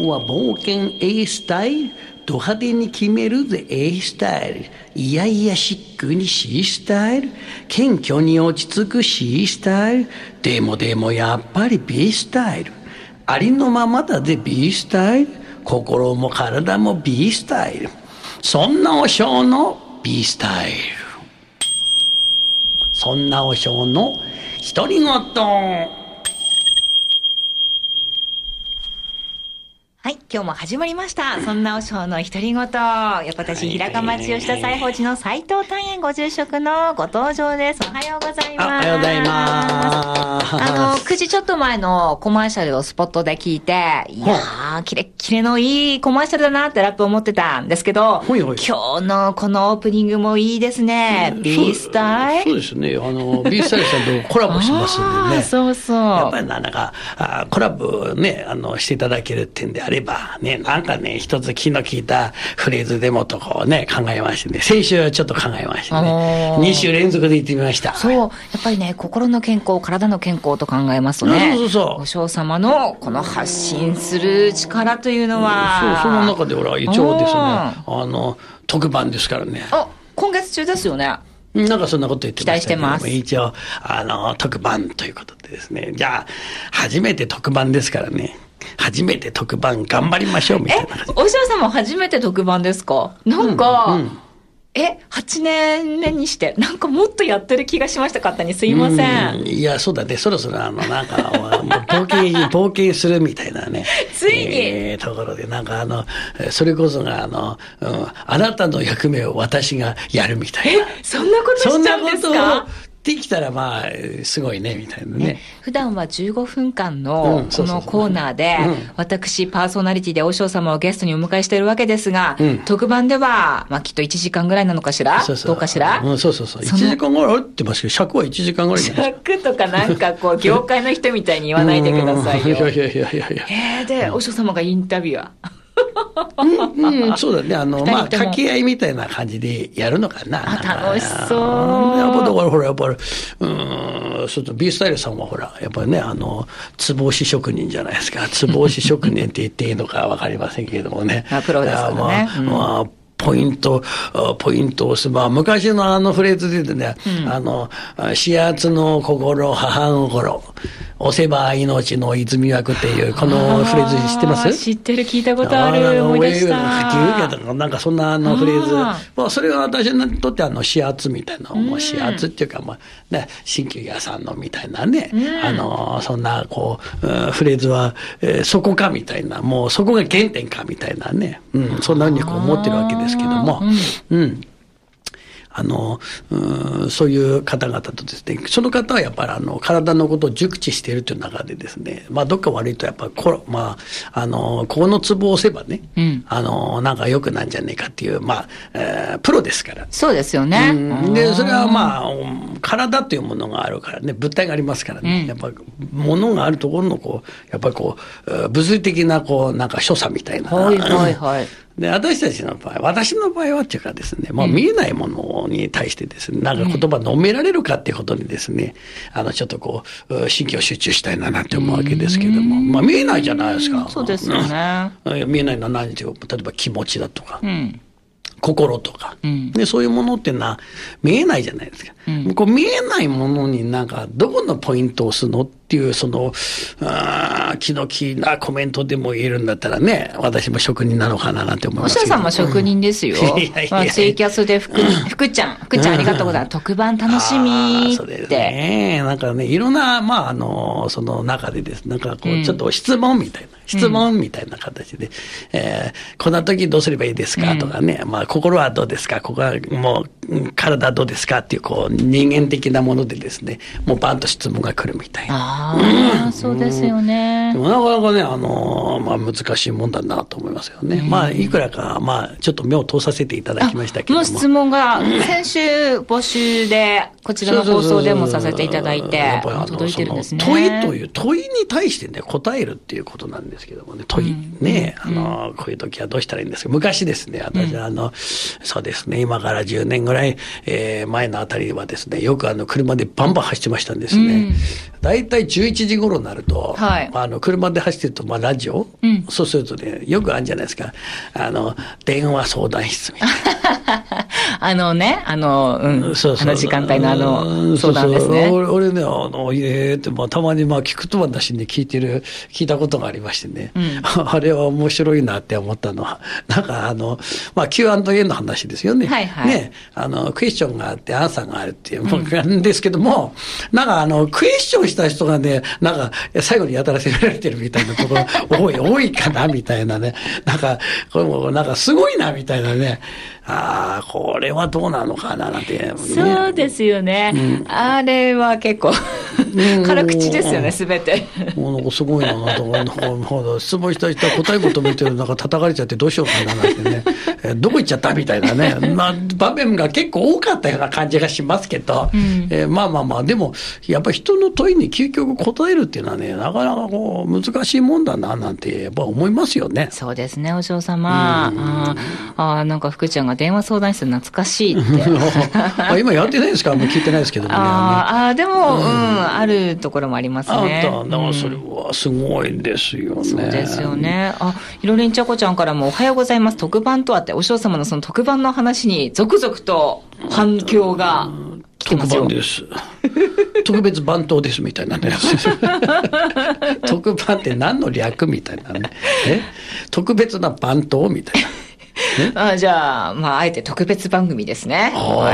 は冒険 A スタイル、ド派手に決めるぜ A スタイル、いやいやシックに C スタイル、謙虚に落ち着く C スタイル、でもやっぱり B スタイル、ありのままだぜ B スタイル、心も体も B スタイル、そんなお尚の B スタイル、そんなお尚の独り言。 はい、今日も始まりました。そんなお尚の独り言。横田市平川町吉田西宝寺の斉藤丹園ご住職のご登場です。おはようございます。 おはようございます。 9時ちょっと前のコマーシャルをスポットで聞いて、いやー、キレッキレのいいコマーシャルだなってラップ思ってたんですけど、 ほいほい、 今日のこのオープニングもいいですね。B スタイル。 そうですね。B スタイルさんとコラボしますんでね。 そうそう。 やっぱりなんか、コラボね、していただけるってんであれば、ね、なんかね、一つ気の利いたフレーズでもとこうね、考えましてね、先週ちょっと考えましてね、2週連続で言ってみました。 そう、やっぱりね、心の健康、体の健康と考えますとね、お尚様のこの発信する力というのは、 その中で俺は一応ですね、特番ですからね。 今月中ですよね。 なんかそんなこと言ってましたけども、 期待して一応、特番ということでですね、じゃあ、初めて特番ですからね、初めて特番頑張りましょうみたいな。 お尚様初めて特番ですか？なんか、8年目にして、なんかもっとやってる気がしました、勝手に。すいません。 いや、そうだね。そろそろなんか、冒険するみたいなね。 ついに、 ところで、なんかそれこそがあなたの役目を私がやるみたいな。 そんなことしちゃうんですか？ できたらまあすごいねみたいなね。 普段は15分間のこのコーナーで私パーソナリティでお尚様をゲストにお迎えしているわけですが、特番ではまあきっと1時間ぐらいなのかしら、どうかしら。 そう1時間ぐらいあるってますけど、尺は1時間ぐらい。 尺とかなんかこう業界の人みたいに言わないでくださいよ。 いや。 でお尚様がインタビュアー。 そうだね。まあ、掛け合いみたいな感じでやるのかな。 楽しそう。 やっぱだからほら、やっぱり、そうと B スタイルさんはほら、やっぱりね、つぼ押し職人じゃないですか。つぼ押し職人って言っていいのかわかりませんけれどもね。 プロですからね。 ポイントを押す。まあ、昔のフレーズで言うとね、始圧の心、母心、押せば命の泉枠っていう、このフレーズ知ってます？ 知ってる、聞いたことある、思い出した。 なんかそんなフレーズ。まあ、それが私にとって始圧みたいな、始圧っていうか、まあ、ね、新旧屋さんのみたいなね、そんな、フレーズは、そこかみたいな、もうそこが原点かみたいなね、そんなふうに思ってるわけですけども、そういう方々とですね、その方はやっぱり体のことを熟知しているという中でですね、まあどっか悪いとやっぱりここのツボを押せばね、なんか良くなんじゃねえかっていう、まあ、プロですから。 そうですよね。 で、それはまあ、体というものがあるからね、物体がありますからね、やっぱ物があるところのやっぱり物理的ななんか所作みたいな。で、私の場合はっていうかですね、もう見えないものに対してですね、なんか言葉述べられるかっていうことにですね、ちょっと神経を集中したいなって思うわけですけども、まあ見えないじゃないですか。 そうですよね。 見えないのは何ていうか、例えば気持ちだとか、心とか、で、そういうものっていうのは見えないじゃないですか。見えないものになんか、どこのポイントを押すのっていう、気の利いたコメントでも言えるんだったらね、私も職人なのかななんて思いますけど。 お尚さんも職人ですよ。ツイキャスで福ちゃんありがとうございます。特番楽しみって。 そうですね。なんかね、いろんな、まあ、その中でですね、なんかちょっと質問みたいな形で、こんな時どうすればいいですかとかね、まあ、心はどうですか、ここはもう、体はどうですかっていう、人間的なものでですね、もうバンと質問が来るみたいな。 そうですよね。 でもなかなかね、まあ難しいもんだなと思いますよね。まあいくらか、まあちょっと目を通させていただきましたけども。 もう質問が先週募集で、こちらの放送でもさせていただいて、届いてるんですね。 問いに対してね、答えるっていうことなんですけどもね、問いね、こういう時はどうしたらいいんですか。昔ですね、私はそうですね、今から10年ぐらい、前のあたりはですね、よく車でバンバン走ってましたんですね。 だいたい11時頃になると、 はい、 車で走ってると、ラジオ、そうするとね、よくあるんじゃないですか。電話相談室みたいな。 時間帯の相談ですね。 俺ね、たまに聞くと話ね、聞いたことがありましてね、あれは面白いなって思ったのは、なんかQ&A の話ですよね。 はいはい。 ね、クエスチョンがあってアンサーがあるっていうものなんですけども、なんかクエスチョンした人がね、なんか最後にやたら責められてるみたいなところ、多いかなみたいなね、なんか、これもなんかすごいなみたいなね、これはどうなのかななんて、ね。 そうですよね。あれは結構、辛口ですよね、すべて。 なんかすごいなとか、質問した人は答え求めてる、なんか叩かれちゃってどうしようかななんてね、どこ行っちゃったみたいなね、場面が結構多かったような感じがしますけど、でも、やっぱり人の問いに究極答えるっていうのはね、なかなか難しいもんだななんて、やっぱ思いますよね。 そうですね、お嬢様。なんか福ちゃんが電話相談室懐かしいって。 今やってないですから、もう聞いてないですけどもね。 でも、あるところもありますね。 だからそれはすごいですよね。 そうですよね。ひろりんちゃこちゃんからもおはようございます。特番とあって、お嬢様のその特番の話に続々と反響が来てますよ。 特番です。特別番頭ですみたいなね。特番って何の略みたいなね。特別な番頭みたいな。 じゃあ、あえて特別番組ですね。はい。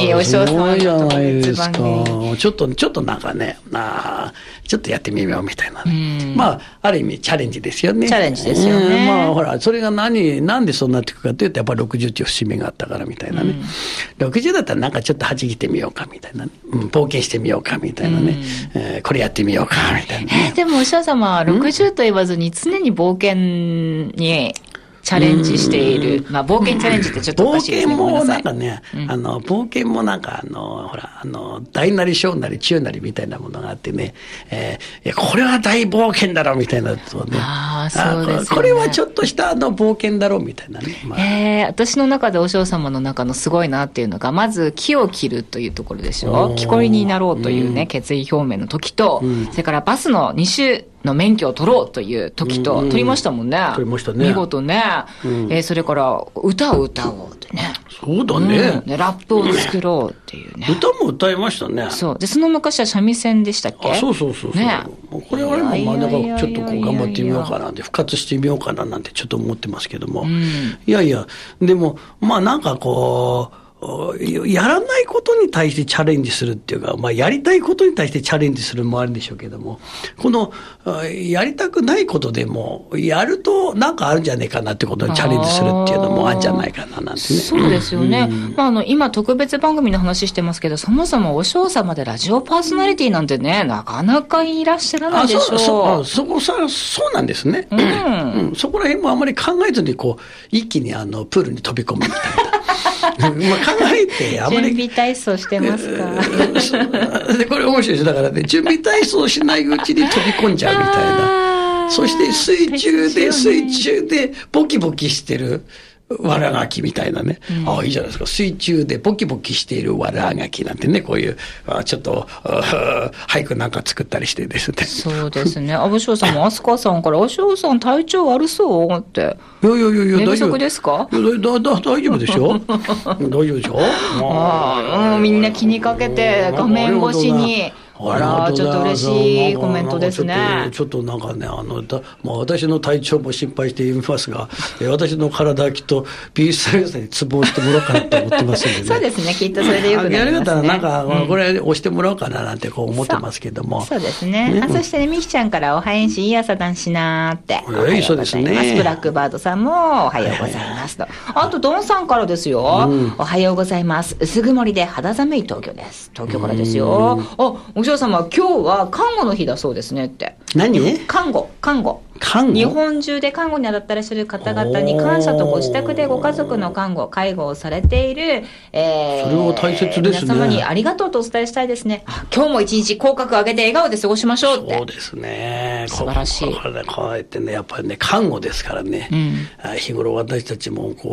お嬢様の特別番組。 ちょっとなんかね、ちょっとやってみようみたいなね。ある意味チャレンジですよね。 チャレンジですよね。 ほら、それがなんでそうなっていくかというと、やっぱり60っていう節目があったからみたいなね。60だったらなんかちょっと弾いてみようかみたいなね。冒険してみようかみたいなね。これやってみようかみたいなね。 でもお嬢様は60と言わずに常に冒険に、チャレンジしている。冒険チャレンジってちょっとおかしいですね。 冒険もなんかね、冒険もなんかほら、大なり小なり中なりみたいなものがあってね、いや、これは大冒険だろみたいなとね。 そうですね。 これはちょっとした冒険だろみたいなね。 私の中でお嬢様の中のすごいなっていうのが、まず木を切るというところでしょ。木こりになろうというね、決意表明の時と、それからバスの2種の免許を取ろうという時と、取りましたもんね。 取りましたね。 見事ね。それから歌を歌おうってね。 そうだね。 ラップを作ろうっていうね。 歌も歌いましたね。 そう。で、その昔は三味線でしたっけ？ そう。ね。これはだからちょっと頑張ってみようかなって、復活してみようかななんてちょっと思ってますけども。いや、でも、なんかやらないことに対してチャレンジするっていうか、やりたいことに対してチャレンジするもあるんでしょうけども、この、やりたくないことでも、やるとなんかあるんじゃないかなってことにチャレンジするっていうのもあるんじゃないかななんてね。 そうですよね。今特別番組の話してますけど、そもそもお嬢様でラジオパーソナリティなんてね、なかなかいらっしゃらないでしょう。 そうなんですね。そこら辺もあまり考えずに一気にプールに飛び込むみたいな。考えてあまり準備体操してますか？ でこれ面白いです。だからね、準備体操しないうちに飛び込んじゃうみたいな。そして水中でボキボキしてるわらがきみたいなね。いいじゃないですか。水中でボキボキしているわらがきなんてね、こういうちょっと俳句なんか作ったりしてですね。 そうですね。お嬢さんも飛鳥さんから、お嬢さん体調悪そうって。 いや、 寝不足ですか？ 大丈夫でしょ。大丈夫でしょ。 みんな気にかけて画面越しに。ちょっと嬉しいコメントですね。 ちょっとなんかね、私の体調も心配していますが、私の体はきっと美術作業さんにツボをしてもらおうかなと思ってますんでね。 そうですね、きっとそれでよくなりますね。 やり方はなんか、これ押してもらおうかななんて思ってますけども。 そうですね。そしてね、みきちゃんからおはようしいい朝だんしなーって。 そうですね。 ブラックバードさんもおはようございますと。あと、ドンさんからですよ。おはようございます。薄曇りで肌寒い東京です。東京からですよ。お嬢様、今日は看護の日だそうですねって。 何？ 看護。日本中で看護に当たってらっしゃる方々に感謝とご自宅でご家族の介護をされている、 それは大切ですね。 皆様にありがとうとお伝えしたいですね。今日も一日口角上げて笑顔で過ごしましょうって。 そうですね。 素晴らしい。 こうやってね、やっぱりね、看護ですからね。日頃私たちも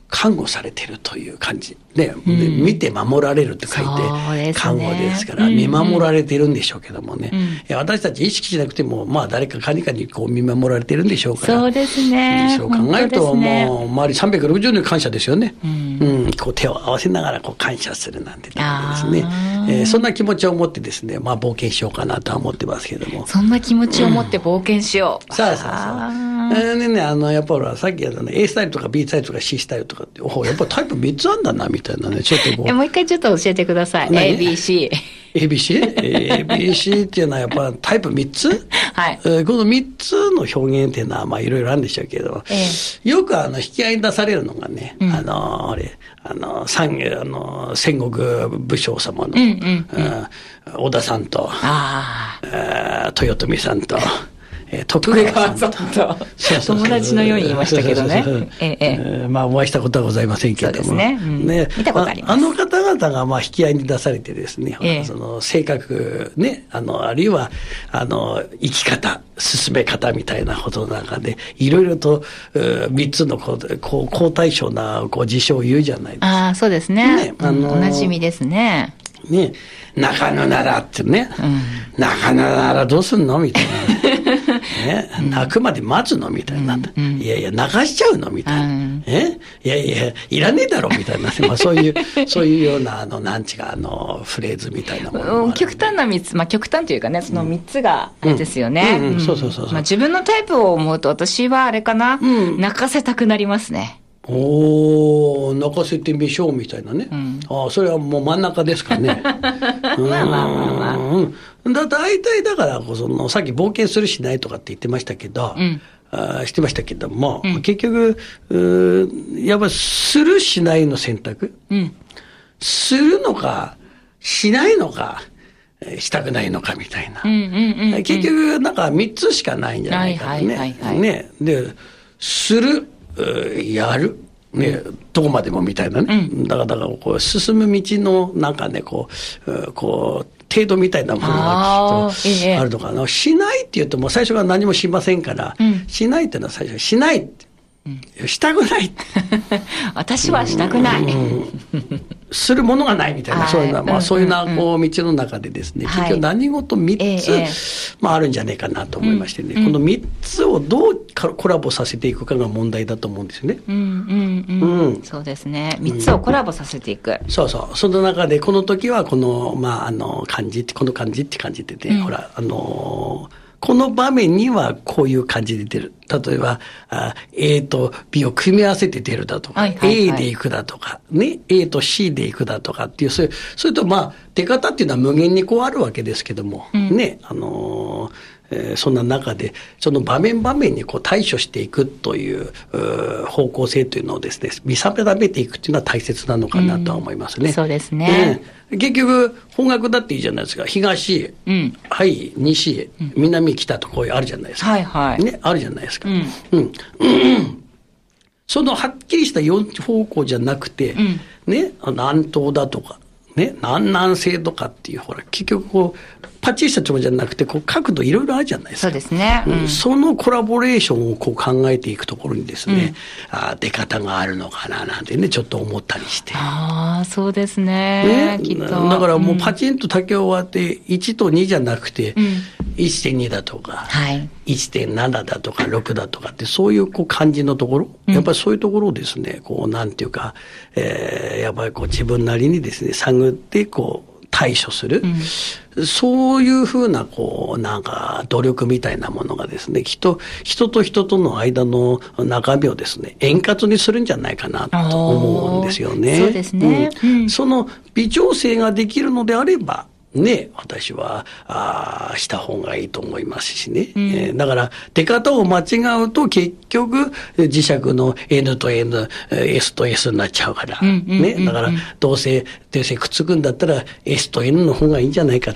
看護されてるという感じ。ね、見て守られるって書いて、看護ですから、見守られてるんでしょうけどもね。私たち意識しなくても、まあ誰か何かにこう見守られてるんでしょうから。 そうですね。 そう考えると、もう、周り360度感謝ですよね。こう手を合わせながらこう感謝するなんてところですね。そんな気持ちを持ってですね、まあ冒険しようかなとは思ってますけども。 そんな気持ちを持って冒険しよう。 そうそうそう。やっぱりさっきA スタイルとか B スタイルとか C スタイルとかって、やっぱりタイプ3つあんだな、みたいなね。ちょっともう一回ちょっと教えてください。 ABC っていうのはやっぱタイプ3つはい。 この3つの表現っていうのはまあいろいろあるんでしょうけど、よく引き合いに出されるのがね、戦国武将様の、織田さんと、豊臣さんと、徳川さんと友達のように言いましたけどね。 まあお会いしたことはございませんけども。 そうですね。見たことあります。 あの方々がまあ引き合いに出されてですね、その性格ね、あるいは生き方、進め方みたいなことの中で、いろいろと3つの好対象な事象を言うじゃないですか。 ああ、そうですね。おなじみですね。 ね、泣かぬならってね、泣かぬならどうすんのみたいな。ね、泣くまで待つのみたいな。いやいや、泣かしちゃうのみたいな。いやいや、いらねえだろみたいな。まあそういうような、なんちゅうか、フレーズみたいなもの。 極端な3つ、まあ極端というかね、その3つがあれですよね。 そうそうそう。 まあ自分のタイプを思うと、私はあれかな、泣かせたくなりますね。 泣かせてみしょうみたいなね。それはもう真ん中ですかね。大体だから、さっき冒険するしないとかって言ってましたけど、してましたけども、結局、やっぱりするしないの選択、するのか、しないのか、したくないのかみたいな。結局、なんか3つしかないんじゃないかね。ね。で、する。やる。ね、どこまでもみたいなね。だからこう、進む道のなんかね、こう、程度みたいなものがきっとあるのかな。しないって言うともう最初から何もしませんから、しないっていうのは最初、しないって。したくない。 私はしたくない。 するものがないみたいな、そういうな、まあそういうな、こう、道の中でですね、結局何事3つ、まああるんじゃないかなと思いましてね、この3つをどうコラボさせていくかが問題だと思うんですよね。 そうですね。3つをコラボさせていく。 そうそう。その中で、この時はこの、まあ感じって、この感じって感じでね、ほら、この場面にはこういう感じで出る。例えば、A と B を組み合わせて出るだとか、A で行くだとか、ね、A と C で行くだとかっていう、それとまあ、出方っていうのは無限にこうあるわけですけども、ね、そんな中で、その場面場面にこう対処していくという方向性というのをですね、見定めていくというのは大切なのかなとは思いますね。 そうですね。 結局、方角だっていいじゃないですか。東、はい、西、南、北とこういうあるじゃないですか。ね、あるじゃないですか。そのはっきりした4方向じゃなくて、ね、南東だとか、ね、南西とかっていう、ほら、結局こう、パチッしたところじゃなくて、こう、角度いろいろあるじゃないですか。 そうですね。 そのコラボレーションをこう考えていくところにですね、出方があるのかななんてね、ちょっと思ったりして。 ああ、そうですね。きっと。 だからもうパチンと竹を割って、1と2じゃなくて、1.2 だとか、1.7 だとか6だとかって、そういうこう感じのところ、やっぱりそういうところをですね、こう、なんていうか、やっぱりこう自分なりにですね、探ってこう、対処する、そういうふうなこうなんか努力みたいなものがですね、きっと人と人との間の中身をですね、円滑にするんじゃないかなと思うんですよね。 そうですね。 その微調整ができるのであればね、私はした方がいいと思いますしね。だから出方を間違うと結局磁石の N と N、S と S になっちゃうから。ね。だからどうせくっつくんだったら S と N の方がいいんじゃないかって。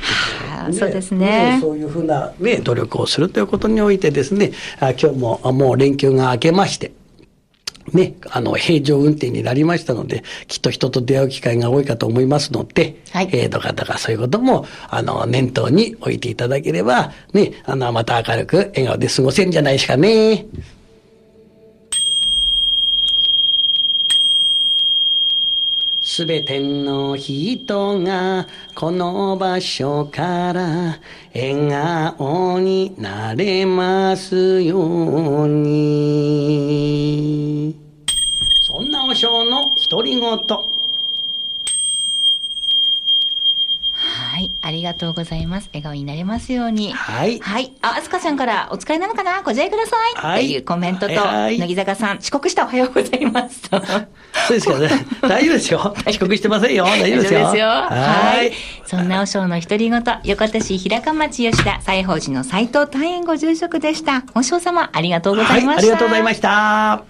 そうですね。 そういうふうなね、努力をするということにおいてですね、今日ももう連休が明けまして、ね、平常運転になりましたので、きっと人と出会う機会が多いかと思いますので、どかどかそういうことも、念頭に置いていただければ、ね、また明るく笑顔で過ごせるんじゃないですかね。 すべての人がこの場所から笑顔になれますように。そんな和尚の独り言。 はい、ありがとうございます。笑顔になれますように。 はい。 はい。あすかさんから、お疲れなのかなご自愛ください。はい。っていうコメントと、乃木坂さん、遅刻したおはようございますと。 そうですかね。大丈夫ですよ。遅刻してませんよ。大丈夫ですよ。 大丈夫ですよ。はい。そんな和尚の独り言、横手市平鹿町吉田西宝寺の斉藤大円ご住職でした。和尚様、ありがとうございました。 はい、ありがとうございました。